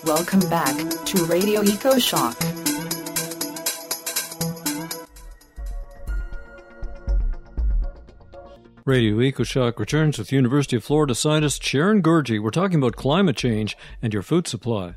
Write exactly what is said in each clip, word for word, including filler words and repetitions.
Welcome back to Radio EcoShock. Radio EcoShock returns with University of Florida scientist Sharon Gurgey. We're talking about climate change and your food supply.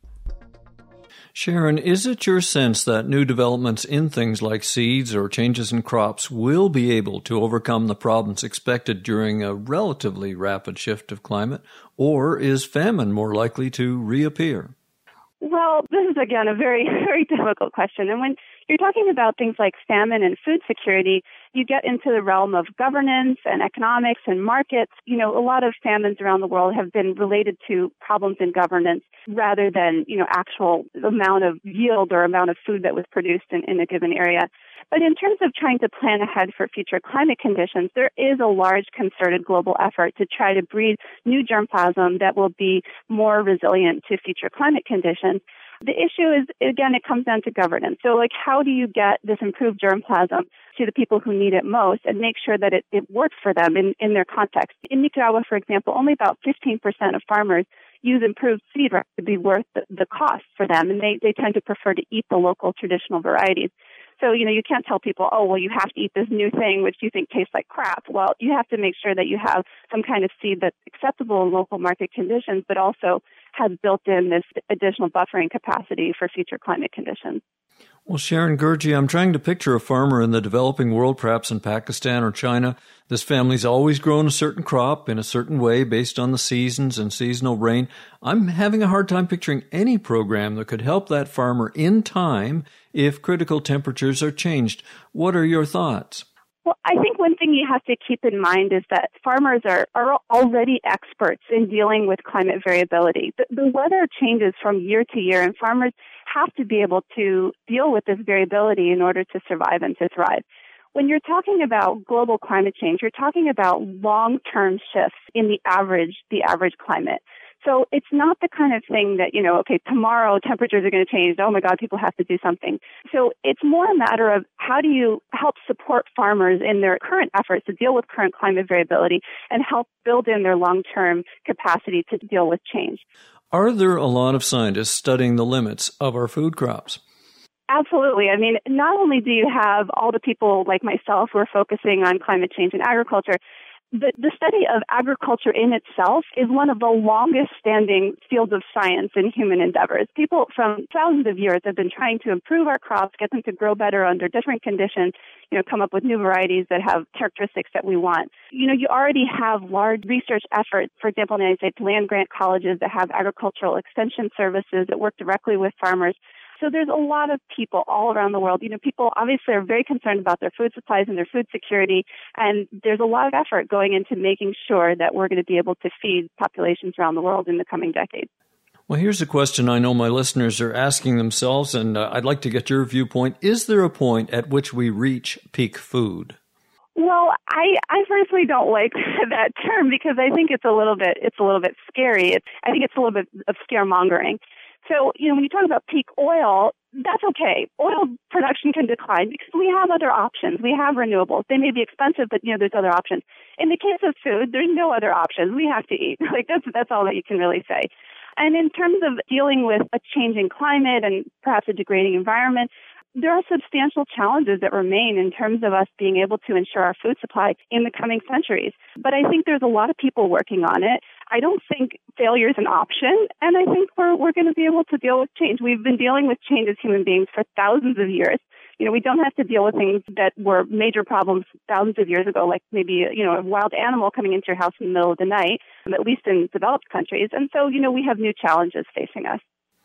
Sharon, is it your sense that new developments in things like seeds or changes in crops will be able to overcome the problems expected during a relatively rapid shift of climate, or is famine more likely to reappear? Well, this is, again, a very, very difficult question. And when you're talking about things like famine and food security, you get into the realm of governance and economics and markets. You know, a lot of famines around the world have been related to problems in governance rather than, you know, actual amount of yield or amount of food that was produced in, in a given area. But in terms of trying to plan ahead for future climate conditions, there is a large concerted global effort to try to breed new germplasm that will be more resilient to future climate conditions. The issue is, again, it comes down to governance. So, like, how do you get this improved germplasm to the people who need it most and make sure that it, it works for them in, in their context? In Nicaragua, for example, only about fifteen percent of farmers use improved seed to be worth the, the cost for them, and they, they tend to prefer to eat the local traditional varieties. So, you know, you can't tell people, oh, well, you have to eat this new thing, which you think tastes like crap. Well, you have to make sure that you have some kind of seed that's acceptable in local market conditions, but also has built in this additional buffering capacity for future climate conditions. Well, Sharon Gurgey, I'm trying to picture a farmer in the developing world, perhaps in Pakistan or China. This family's always grown a certain crop in a certain way based on the seasons and seasonal rain. I'm having a hard time picturing any program that could help that farmer in time if critical temperatures are changed. What are your thoughts? Well, I think one thing you have to keep in mind is that farmers are, are already experts in dealing with climate variability. The, the weather changes from year to year, and farmers have to be able to deal with this variability in order to survive and to thrive. When you're talking about global climate change, you're talking about long-term shifts in the average, the average climate. So it's not the kind of thing that, you know, okay, tomorrow temperatures are going to change. Oh my God, people have to do something. So it's more a matter of how do you help support farmers in their current efforts to deal with current climate variability and help build in their long-term capacity to deal with change. Are there a lot of scientists studying the limits of our food crops? Absolutely. I mean, not only do you have all the people like myself who are focusing on climate change in agriculture, The, the study of agriculture in itself is one of the longest standing fields of science in human endeavors. People from thousands of years have been trying to improve our crops, get them to grow better under different conditions, you know, come up with new varieties that have characteristics that we want. You know, you already have large research efforts, for example, in the United States, land-grant colleges that have agricultural extension services that work directly with farmers. So there's a lot of people all around the world. You know, people obviously are very concerned about their food supplies and their food security, and there's a lot of effort going into making sure that we're going to be able to feed populations around the world in the coming decades. Well, here's a question I know my listeners are asking themselves, and uh, I'd like to get your viewpoint. Is there a point at which we reach peak food? Well, I, I personally don't like that term because I think it's a little bit it's a little bit scary. It's, I think it's a little bit of scaremongering. So, you know, when you talk about peak oil, that's okay. Oil production can decline because we have other options. We have renewables. They may be expensive, but, you know, there's other options. In the case of food, there's no other options. We have to eat. Like, that's that's all that you can really say. And in terms of dealing with a changing climate and perhaps a degrading environment, there are substantial challenges that remain in terms of us being able to ensure our food supply in the coming centuries. But I think there's a lot of people working on it. I don't think failure is an option, and I think we're we're going to be able to deal with change. We've been dealing with change as human beings for thousands of years. You know, we don't have to deal with things that were major problems thousands of years ago, like maybe, you know, a wild animal coming into your house in the middle of the night, at least in developed countries. And so, you know, we have new challenges facing us.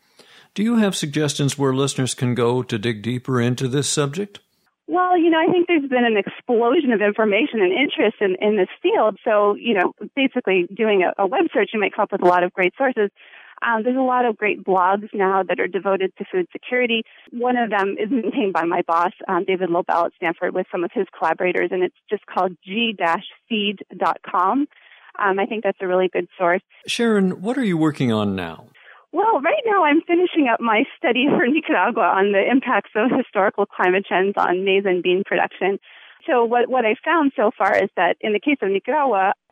Do you have suggestions where listeners can go to dig deeper into this subject? Well, you know, I think there's been an explosion of information and interest in, in this field. So, you know, basically doing a, a web search, you might come up with a lot of great sources. Um, there's a lot of great blogs now that are devoted to food security. One of them is maintained by my boss, um, David Lobel at Stanford, with some of his collaborators, and it's just called g dash feed dot com. Um, I think that's a really good source. Sharon, what are you working on now? Well, right now I'm finishing up my study for Nicaragua on the impacts of historical climate trends on maize and bean production. So what, what I found so far is that in the case of Nicaragua,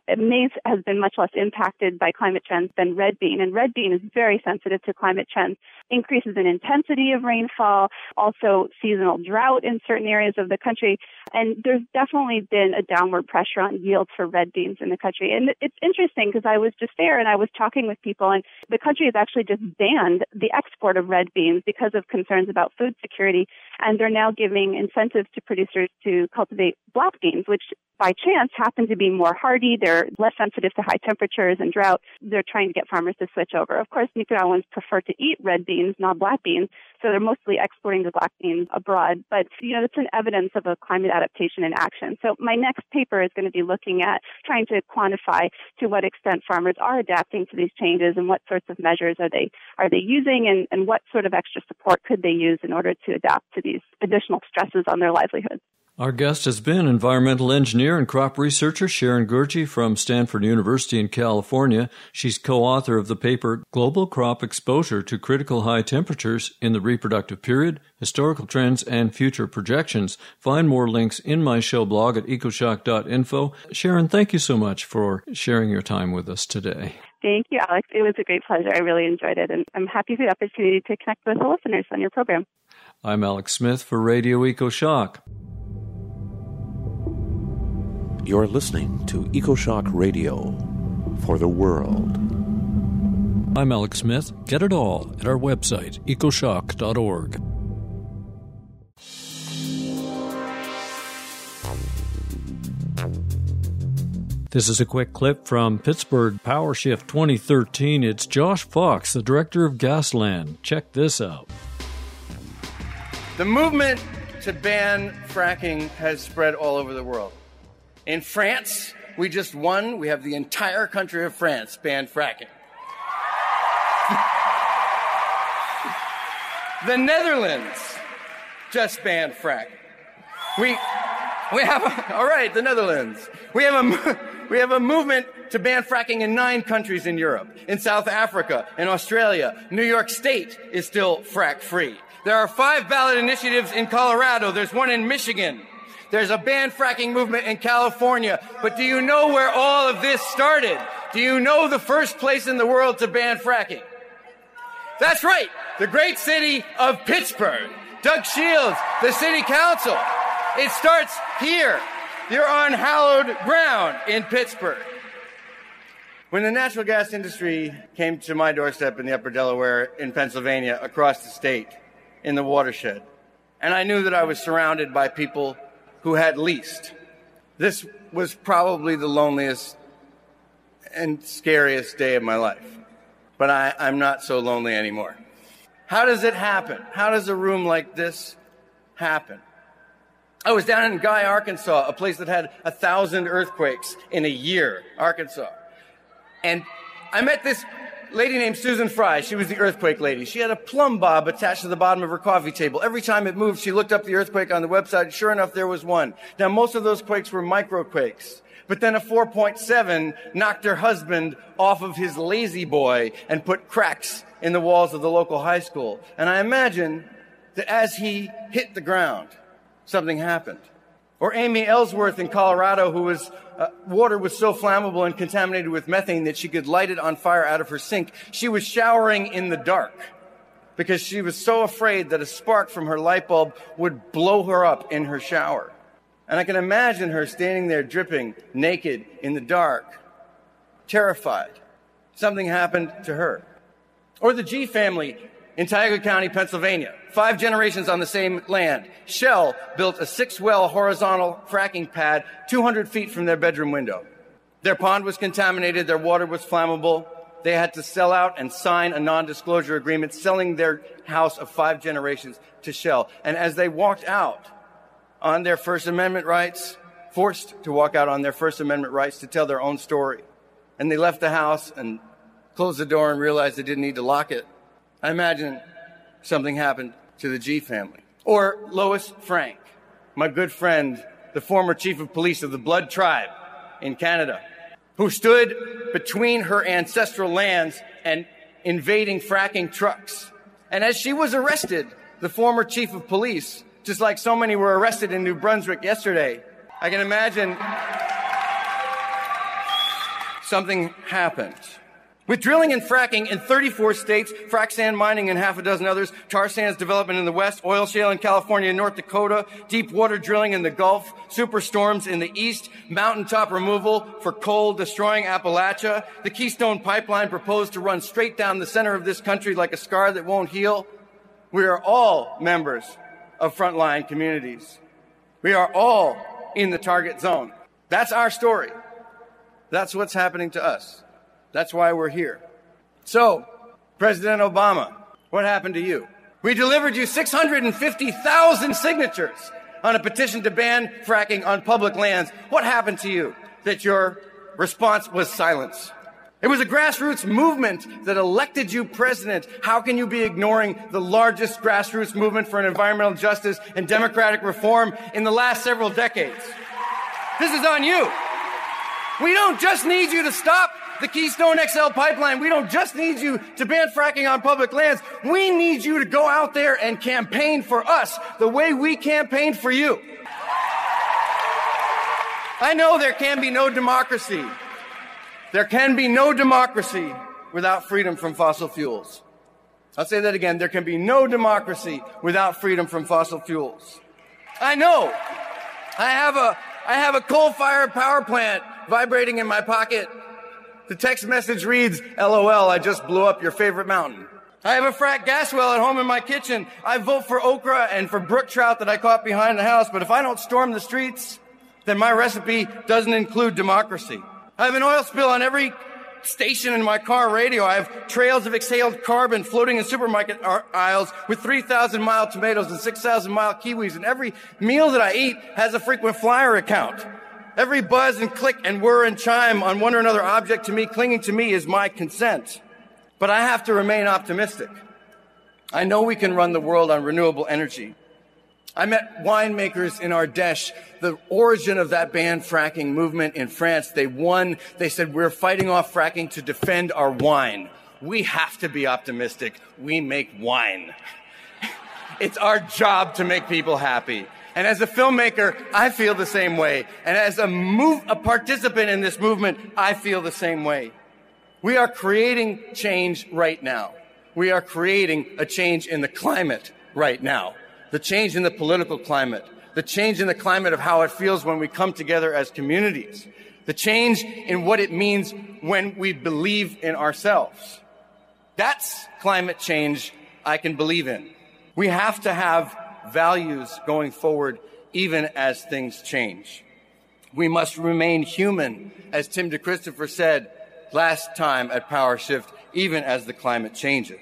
maize has been much less impacted by climate trends than red bean, and red bean is very sensitive to climate trends. Increases in intensity of rainfall, also seasonal drought in certain areas of the country, and there's definitely been a downward pressure on yields for red beans in the country. And it's interesting because I was just there and I was talking with people, and the country has actually just banned the export of red beans because of concerns about food security, and they're now giving incentives to producers to cultivate black beans, which by chance happen to be more hardy. They're less sensitive to high temperatures and drought. They're trying to get farmers to switch over. Of course, Nicaraguans prefer to eat red beans, not black beans, so they're mostly exporting the black beans abroad. But, you know, it's an evidence of a climate adaptation in action. So my next paper is going to be looking at trying to quantify to what extent farmers are adapting to these changes and what sorts of measures are they are they using, and, and what sort of extra support could they use in order to adapt to these additional stresses on their livelihoods. Our guest has been environmental engineer and crop researcher Sharon Gurgey from Stanford University in California. She's co-author of the paper Global Crop Exposure to Critical High Temperatures in the Reproductive Period, Historical Trends, and Future Projections. Find more links in my show blog at ecoshock dot info. Sharon, thank you so much for sharing your time with us today. Thank you, Alex. It was a great pleasure. I really enjoyed it, and I'm happy for the opportunity to connect with the listeners on your program. I'm Alex Smith for Radio EcoShock. You're listening to EcoShock Radio for the world. I'm Alex Smith. Get it all at our website, ecoshock dot org. This is a quick clip from Pittsburgh Power Shift twenty thirteen. It's Josh Fox, the director of Gasland. Check this out. The movement to ban fracking has spread all over the world. In France, we just won. We have the entire country of France banned fracking. The Netherlands just banned fracking. We we have a, all right, the Netherlands. We have a we have a movement to ban fracking in nine countries in Europe, in South Africa, in Australia. New York State is still frack free. There are five ballot initiatives in Colorado. There's one in Michigan. There's a ban fracking movement in California. But do you know where all of this started? Do you know the first place in the world to ban fracking? That's right, the great city of Pittsburgh. Doug Shields, the city council. It starts here. You're on hallowed ground in Pittsburgh. When the natural gas industry came to my doorstep in the upper Delaware in Pennsylvania, across the state, in the watershed, and I knew that I was surrounded by people who had least, this was probably the loneliest and scariest day of my life. But I, I'm not so lonely anymore. How does it happen? How does a room like this happen? I was down in Guy, Arkansas, a place that had a thousand earthquakes in a year, Arkansas. And I met this lady named Susan Fry. She was the earthquake lady. She had a plumb bob attached to the bottom of her coffee table. Every time it moved, she looked up the earthquake on the website. Sure enough, there was one. Now, most of those quakes were microquakes. But then a four point seven knocked her husband off of his lazy boy and put cracks in the walls of the local high school. And I imagine that as he hit the ground, something happened. Or Amy Ellsworth in Colorado, who was, uh, water was so flammable and contaminated with methane that she could light it on fire out of her sink. She was showering in the dark because she was so afraid that a spark from her light bulb would blow her up in her shower. And I can imagine her standing there dripping, naked, in the dark, terrified. Something happened to her. Or the G family in Tioga County, Pennsylvania. Five generations on the same land. Shell built a six-well horizontal fracking pad two hundred feet from their bedroom window. Their pond was contaminated. Their water was flammable. They had to sell out and sign a non-disclosure agreement selling their house of five generations to Shell. And as they walked out on their First Amendment rights, forced to walk out on their First Amendment rights to tell their own story, and they left the house and closed the door and realized they didn't need to lock it, I imagine something happened to the G family. Or Lois Frank, my good friend, the former chief of police of the Blood Tribe in Canada, who stood between her ancestral lands and invading fracking trucks. And as she was arrested, the former chief of police, just like so many were arrested in New Brunswick yesterday, I can imagine something happened. With drilling and fracking in thirty-four states, frac sand mining in half a dozen others, tar sands development in the West, oil shale in California and North Dakota, deep water drilling in the Gulf, superstorms in the East, mountaintop removal for coal destroying Appalachia, the Keystone Pipeline proposed to run straight down the center of this country like a scar that won't heal. We are all members of frontline communities. We are all in the target zone. That's our story. That's what's happening to us. That's why we're here. So, President Obama, what happened to you? We delivered you six hundred fifty thousand signatures on a petition to ban fracking on public lands. What happened to you that your response was silence? It was a grassroots movement that elected you president. How can you be ignoring the largest grassroots movement for an environmental justice and democratic reform in the last several decades? This is on you. We don't just need you to stop the Keystone X L pipeline. We don't just need you to ban fracking on public lands. We need you to go out there and campaign for us the way we campaigned for you. I know there can be no democracy. There can be no democracy without freedom from fossil fuels. I'll say that again. There can be no democracy without freedom from fossil fuels. I know. I have a, I have a coal-fired power plant vibrating in my pocket. The text message reads, L O L, I just blew up your favorite mountain. I have a frack gas well at home in my kitchen. I vote for okra and for brook trout that I caught behind the house. But if I don't storm the streets, then my recipe doesn't include democracy. I have an oil spill on every station in my car radio. I have trails of exhaled carbon floating in supermarket aisles with three thousand mile tomatoes and six thousand mile kiwis. And every meal that I eat has a frequent flyer account. Every buzz and click and whir and chime on one or another object to me, clinging to me, is my consent. But I have to remain optimistic. I know we can run the world on renewable energy. I met winemakers in Ardèche, the origin of that ban fracking movement in France. They won. They said, we're fighting off fracking to defend our wine. We have to be optimistic. We make wine. It's our job to make people happy. And as a filmmaker, I feel the same way. And as a move, a participant in this movement, I feel the same way. We are creating change right now. We are creating a change in the climate right now. The change in the political climate. The change in the climate of how it feels when we come together as communities. The change in what it means when we believe in ourselves. That's climate change I can believe in. We have to have values going forward, even as things change. We must remain human, as Tim DeChristopher said last time at Power Shift, even as the climate changes.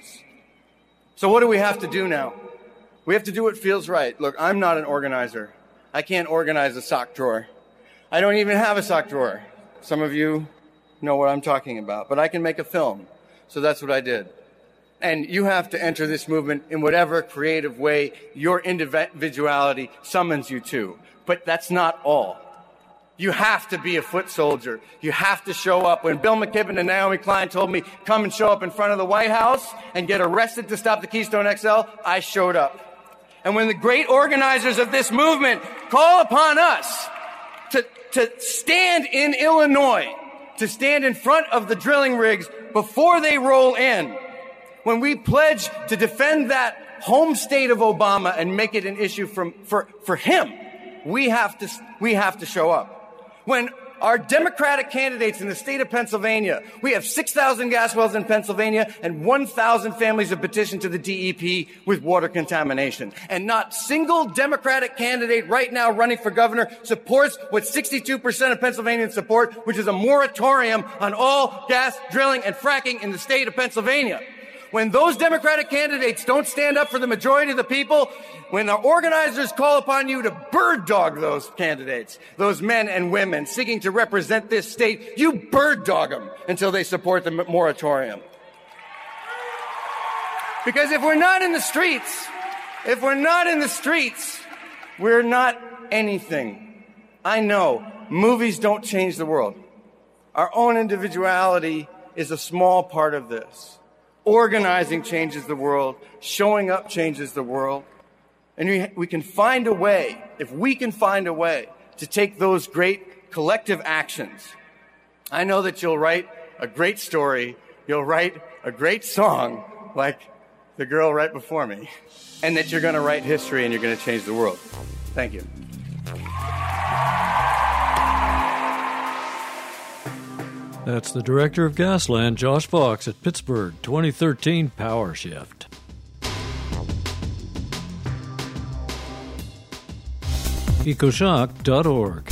So what do we have to do now? We have to do what feels right. Look, I'm not an organizer. I can't organize a sock drawer. I don't even have a sock drawer. Some of you know what I'm talking about, but I can make a film. So that's what I did. And you have to enter this movement in whatever creative way your individuality summons you to. But that's not all. You have to be a foot soldier. You have to show up. When Bill McKibben and Naomi Klein told me, come and show up in front of the White House and get arrested to stop the Keystone X L, I showed up. And when the great organizers of this movement call upon us to, to stand in Illinois, to stand in front of the drilling rigs before they roll in, when we pledge to defend that home state of Obama and make it an issue from, for, for him, we have to, we have to show up. When our Democratic candidates in the state of Pennsylvania, we have six thousand gas wells in Pennsylvania and one thousand families have petitioned to the D E P with water contamination. And not single Democratic candidate right now running for governor supports what sixty-two percent of Pennsylvanians support, which is a moratorium on all gas drilling and fracking in the state of Pennsylvania. When those Democratic candidates don't stand up for the majority of the people, when the organizers call upon you to bird dog those candidates, those men and women seeking to represent this state, you bird dog them until they support the moratorium. Because if we're not in the streets, if we're not in the streets, we're not anything. I know movies don't change the world. Our own individuality is a small part of this. Organizing changes the world. Showing up changes the world. And we, we can find a way, if we can find a way to take those great collective actions I know that you'll write a great story, you'll write a great song like the girl right before me, and that you're going to write history and you're going to change the world. Thank you. That's the director of Gasland, Josh Fox, at Pittsburgh, twenty thirteen Power Shift. ecoshock dot org.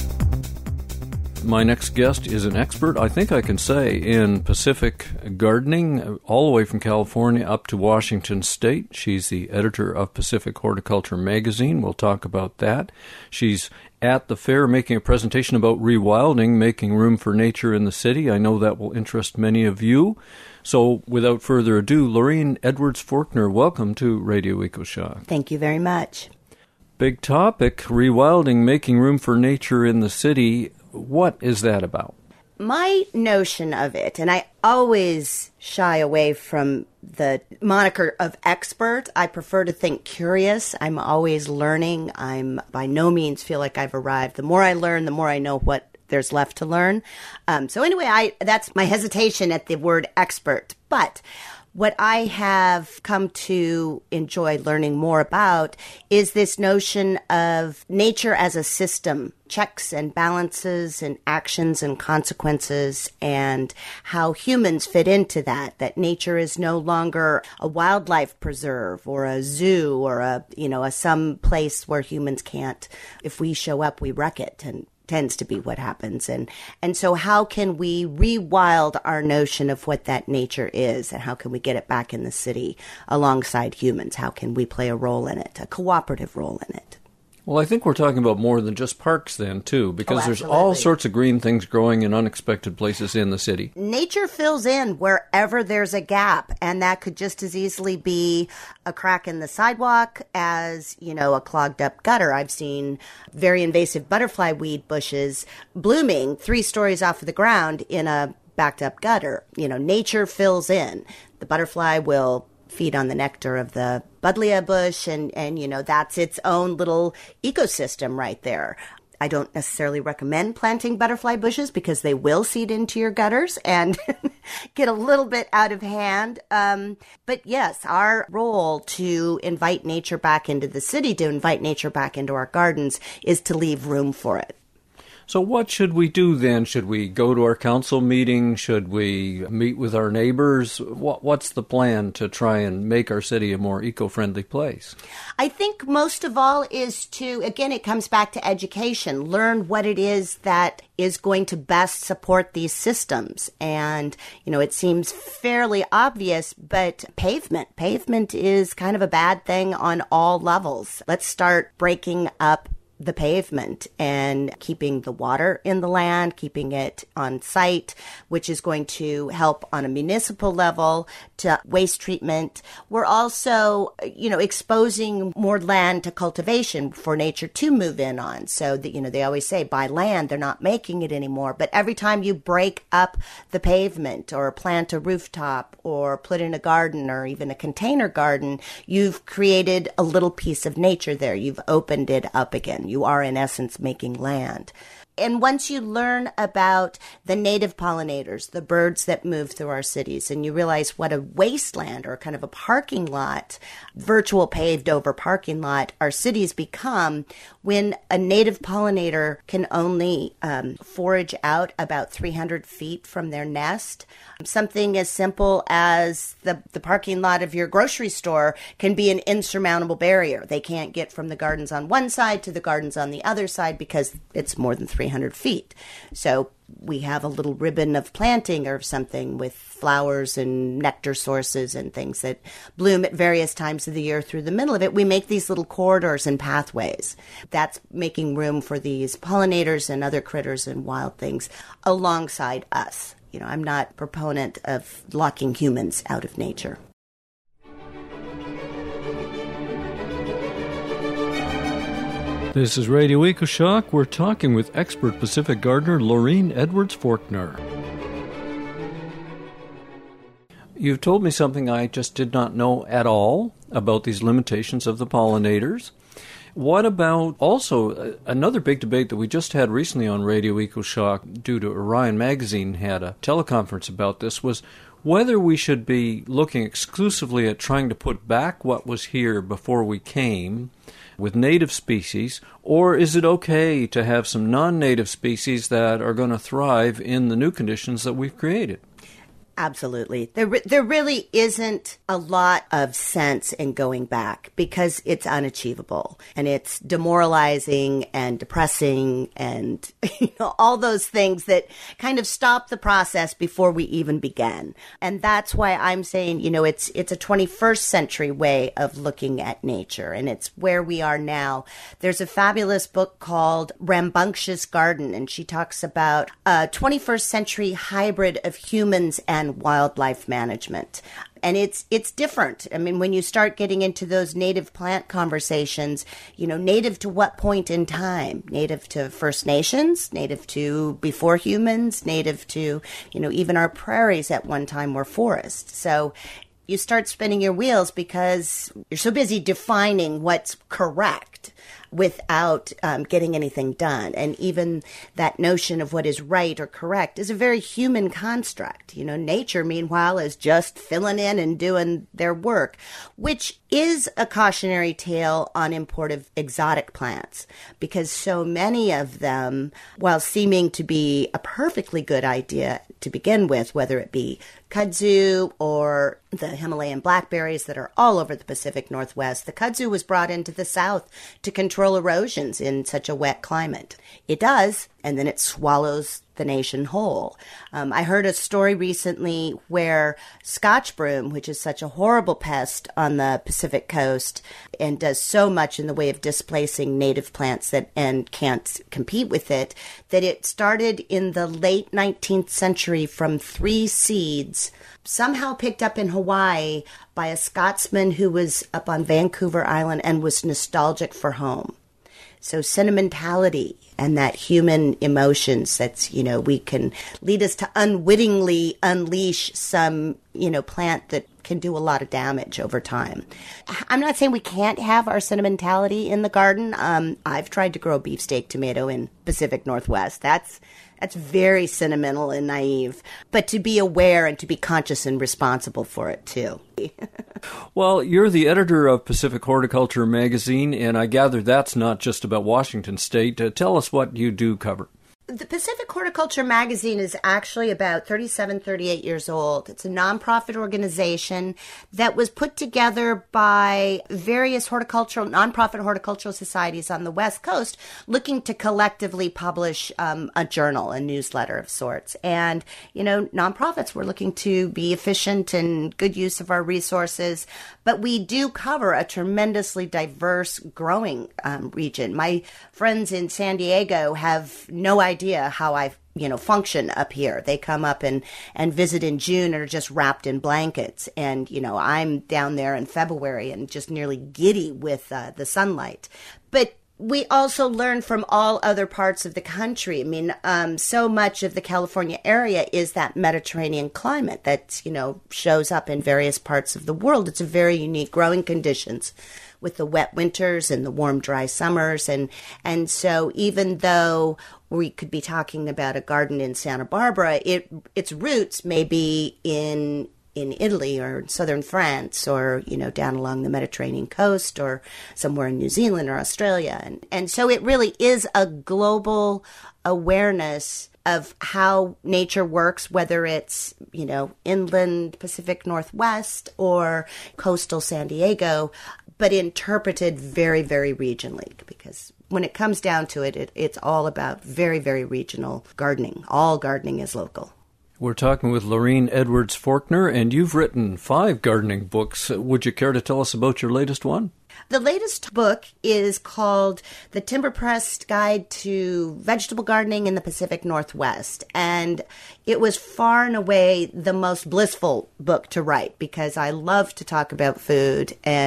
My next guest is an expert, I think I can say, in Pacific gardening, all the way from California up to Washington State. She's the editor of Pacific Horticulture Magazine. We'll talk about that. She's at the fair making a presentation about rewilding, making room for nature in the city. I know that will interest many of you. So without further ado, Lorene Edwards-Forkner, welcome to Radio EcoShock. Thank you very much. Big topic, rewilding, making room for nature in the city. What is that about? My notion of it, and I always shy away from the moniker of expert. I prefer to think curious. I'm always learning. I'm by no means feel like I've arrived. The more I learn, the more I know what there's left to learn. Um, so anyway, I that's my hesitation at the word expert. But what I have come to enjoy learning more about is this notion of nature as a system, checks and balances and actions and consequences, and how humans fit into that, that nature is no longer a wildlife preserve or a zoo or a, you know, a some place where humans can't, if we show up, we wreck it, and tends to be what happens. And and so how can we rewild our notion of what that nature is, and how can we get it back in the city alongside humans? How can we play a role in it, a cooperative role in it? Well, I think we're talking about more than just parks then, too, because oh, there's all sorts of green things growing in unexpected places in the city. Nature fills in wherever there's a gap, and that could just as easily be a crack in the sidewalk as, you know, a clogged up gutter. I've seen very invasive butterfly weed bushes blooming three stories off of the ground in a backed up gutter. You know, nature fills in. The butterfly will feed on the nectar of the buddleia bush, and, and, you know, that's its own little ecosystem right there. I don't necessarily recommend planting butterfly bushes because they will seed into your gutters and get a little bit out of hand. Um, but yes, our role to invite nature back into the city, to invite nature back into our gardens, is to leave room for it. So what should we do then? Should we go to our council meeting? Should we meet with our neighbors? What, what's the plan to try and make our city a more eco-friendly place? I think most of all is to, again, it comes back to education. Learn what it is that is going to best support these systems. And, you know, it seems fairly obvious, but pavement. Pavement is kind of a bad thing on all levels. Let's start breaking up the pavement and keeping the water in the land, keeping it on site, which is going to help on a municipal level to waste treatment. We're also, you know, exposing more land to cultivation for nature to move in on. So that, you know, they always say buy land, they're not making it anymore. But every time you break up the pavement or plant a rooftop or put in a garden or even a container garden, you've created a little piece of nature there. You've opened it up again. You are, in essence, making land. And once you learn about the native pollinators, the birds that move through our cities, and you realize what a wasteland or kind of a parking lot, virtual paved over parking lot, our cities become when a native pollinator can only um, forage out about three hundred feet from their nest. Something as simple as the, the parking lot of your grocery store can be an insurmountable barrier. They can't get from the gardens on one side to the gardens on the other side because it's more than three hundred feet. So we have a little ribbon of planting or something with flowers and nectar sources and things that bloom at various times of the year through the middle of it. We make these little corridors and pathways. That's making room for these pollinators and other critters and wild things alongside us. You know, I'm not a proponent of locking humans out of nature. This is Radio EcoShock. We're talking with expert Pacific gardener Lorene Edwards-Forkner. You've told me something I just did not know at all about these limitations of the pollinators. What about also uh, another big debate that we just had recently on Radio EcoShock due to Orion Magazine had a teleconference about this was whether we should be looking exclusively at trying to put back what was here before we came with native species, or is it okay to have some non-native species that are going to thrive in the new conditions that we've created? Absolutely. There re- there really isn't a lot of sense in going back because it's unachievable and it's demoralizing and depressing and you know all those things that kind of stop the process before we even begin. And that's why I'm saying, you know, it's it's a twenty-first century way of looking at nature, and it's where we are now. There's a fabulous book called Rambunctious Garden, and she talks about a twenty-first century hybrid of humans and wildlife management. And it's it's different. I mean, when you start getting into those native plant conversations, you know, native to what point in time? Native to First Nations, native to before humans, native to, you know, even our prairies at one time were forests. So you start spinning your wheels because you're so busy defining what's correct without um, getting anything done. And even that notion of what is right or correct is a very human construct. You know, nature, meanwhile, is just filling in and doing their work, which is a cautionary tale on imported exotic plants, because so many of them, while seeming to be a perfectly good idea to begin with, whether it be kudzu or the Himalayan blackberries that are all over the Pacific Northwest, the kudzu was brought into the South to control erosions in such a wet climate. It does, and then it swallows the nation whole. Um, I heard a story recently where Scotch broom, which is such a horrible pest on the Pacific coast and does so much in the way of displacing native plants that and can't compete with it, that it started in the late nineteenth century from three seeds, somehow picked up in Hawaii by a Scotsman who was up on Vancouver Island and was nostalgic for home. So sentimentality and that human emotions that's, you know, we can lead us to unwittingly unleash some, you know, plant that can do a lot of damage over time. I'm not saying we can't have our sentimentality in the garden. Um, I've tried to grow a beefsteak tomato in Pacific Northwest. That's That's very sentimental and naive, but to be aware and to be conscious and responsible for it, too. Well, you're the editor of Pacific Horticulture Magazine, and I gather that's not just about Washington State. Uh, tell us what you do cover. The Pacific Horticulture Magazine is actually about thirty-seven, thirty-eight years old. It's a nonprofit organization that was put together by various horticultural, nonprofit horticultural societies on the West Coast looking to collectively publish um, a journal, a newsletter of sorts. And, you know, nonprofits were looking to be efficient and good use of our resources, but we do cover a tremendously diverse growing um, region. My friends in San Diego have no idea idea how I, you know, function up here. They come up and, and visit in June and are just wrapped in blankets. And, you know, I'm down there in February and just nearly giddy with uh, the sunlight. But we also learn from all other parts of the country. I mean, um, so much of the California area is that Mediterranean climate that, you know, shows up in various parts of the world. It's a very unique growing conditions with the wet winters and the warm, dry summers. And, and so even though we could be talking about a garden in Santa Barbara, it its roots may be in in Italy or southern France or, you know, down along the Mediterranean coast or somewhere in New Zealand or Australia. And, and so it really is a global awareness of how nature works, whether it's, you know, inland Pacific Northwest or coastal San Diego, but interpreted very, very regionally, because when it comes down to it, it it's all about very, very regional gardening. All gardening is local. We're talking with Lorene Edwards Forkner, and you've written five gardening books. Would you care to tell us about your latest one? The latest book is called The Timber Press Guide to Vegetable Gardening in the Pacific Northwest. And it was far and away the most blissful book to write because I love to talk about food and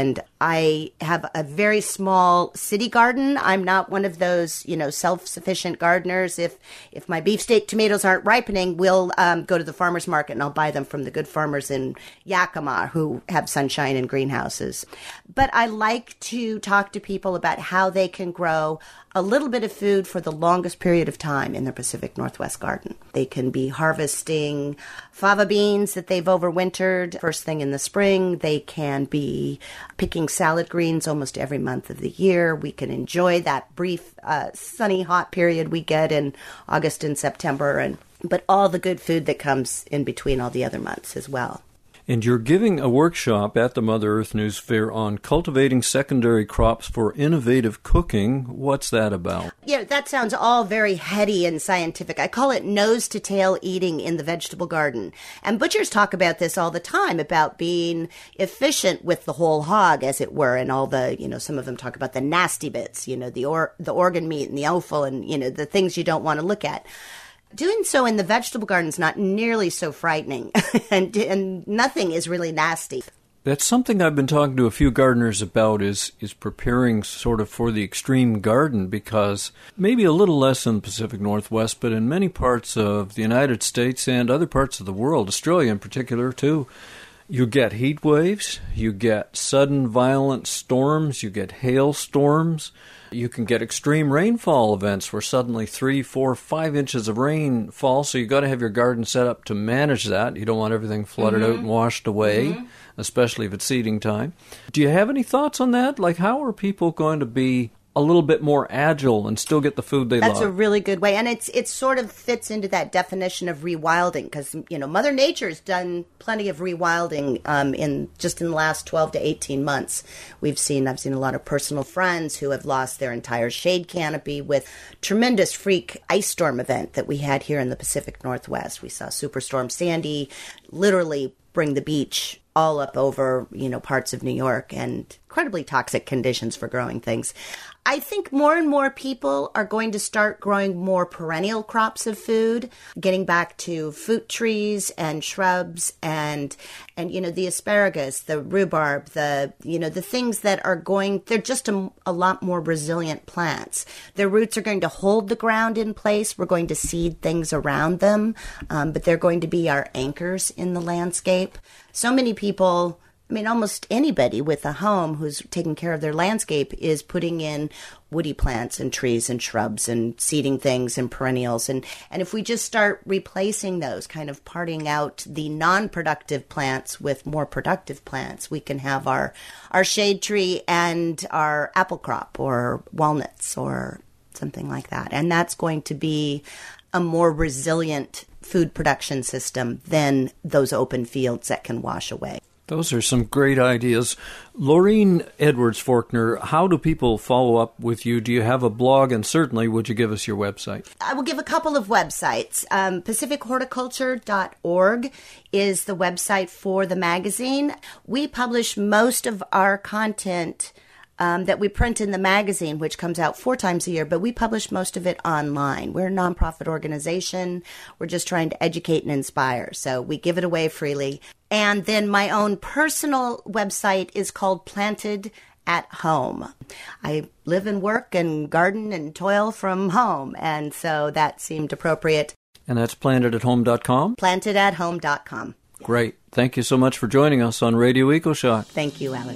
I have a very small city garden. I'm not one of those, you know, self-sufficient gardeners. If if my beefsteak tomatoes aren't ripening, we'll um, go to the farmer's market and I'll buy them from the good farmers in Yakima who have sunshine and greenhouses. But I like to talk to people about how they can grow a little bit of food for the longest period of time in their Pacific Northwest garden. They can be harvesting fava beans that they've overwintered first thing in the spring. They can be picking salad greens almost every month of the year. We can enjoy that brief uh, sunny, hot period we get in August and September, and but all the good food that comes in between all the other months as well. And you're giving a workshop at the Mother Earth News Fair on cultivating secondary crops for innovative cooking. What's that about? Yeah, that sounds all very heady and scientific. I call it nose-to-tail eating in the vegetable garden. And butchers talk about this all the time, about being efficient with the whole hog, as it were, and all the, you know, some of them talk about the nasty bits, you know, the or, the organ meat and the offal and, you know, the things you don't want to look at. Doing so in the vegetable garden is not nearly so frightening, and, and nothing is really nasty. That's something I've been talking to a few gardeners about, is is preparing sort of for the extreme garden, because maybe a little less in the Pacific Northwest, but in many parts of the United States and other parts of the world, Australia in particular too, you get heat waves, you get sudden violent storms, you get hailstorms. You can get extreme rainfall events where suddenly three, four, five inches of rain fall. So you've got to have your garden set up to manage that. You don't want everything flooded mm-hmm. out and washed away, mm-hmm. especially if it's seeding time. Do you have any thoughts on that? Like, how are people going to be a little bit more agile and still get the food they That's love? That's a really good way. And it's it sort of fits into that definition of rewilding, because, you know, Mother Nature's done plenty of rewilding um, in just in the last twelve to eighteen months. We've seen, I've seen a lot of personal friends who have lost their entire shade canopy with tremendous freak ice storm event that we had here in the Pacific Northwest. We saw Superstorm Sandy literally bring the beach all up over, you know, parts of New York, and incredibly toxic conditions for growing things. I think more and more people are going to start growing more perennial crops of food, getting back to fruit trees and shrubs and, and, you know, the asparagus, the rhubarb, the, you know, the things that are going, they're just a, a lot more resilient plants. Their roots are going to hold the ground in place. We're going to seed things around them, um, but they're going to be our anchors in the landscape. So many people, I mean, almost anybody with a home who's taking care of their landscape is putting in woody plants and trees and shrubs and seeding things and perennials. And, and if we just start replacing those, kind of parting out the non-productive plants with more productive plants, we can have our, our shade tree and our apple crop or walnuts or something like that. And that's going to be a more resilient food production system than those open fields that can wash away. Those are some great ideas. Laureen Edwards-Forkner, how do people follow up with you? Do you have a blog? And certainly, would you give us your website? I will give a couple of websites. Um, Pacific Horticulture dot org is the website for the magazine. We publish most of our content Um, that we print in the magazine, which comes out four times a year, but we publish most of it online. We're a nonprofit organization. We're just trying to educate and inspire, so we give it away freely. And then my own personal website is called Planted at Home. I live and work and garden and toil from home, and so that seemed appropriate. And that's planted at home dot com? planted at home dot com. Great. Thank you so much for joining us on Radio EcoShock. Thank you, Alex.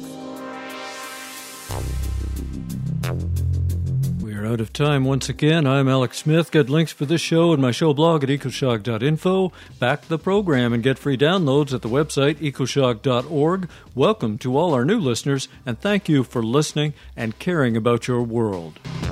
We're out of time once again. I'm Alex Smith. Get links for this show and my show blog at ecoshock dot info. Back the program and get free downloads at the website ecoshock dot org. Welcome to all our new listeners, and thank you for listening and caring about your world.